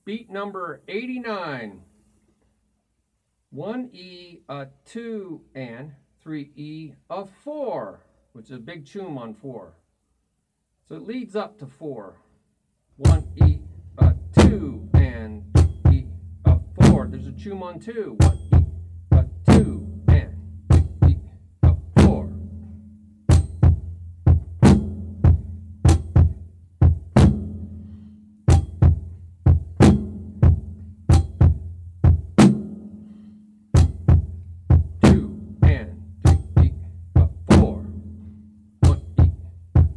Beat number 89. 1E, a 2, and 3E, a 4, which is a big chum on 4. So it leads up to 4. 1E, a 2, and 3E, a 4. There's a chum on 2. 1E, a 2, and 3E, a 4.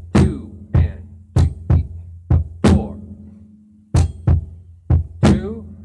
Two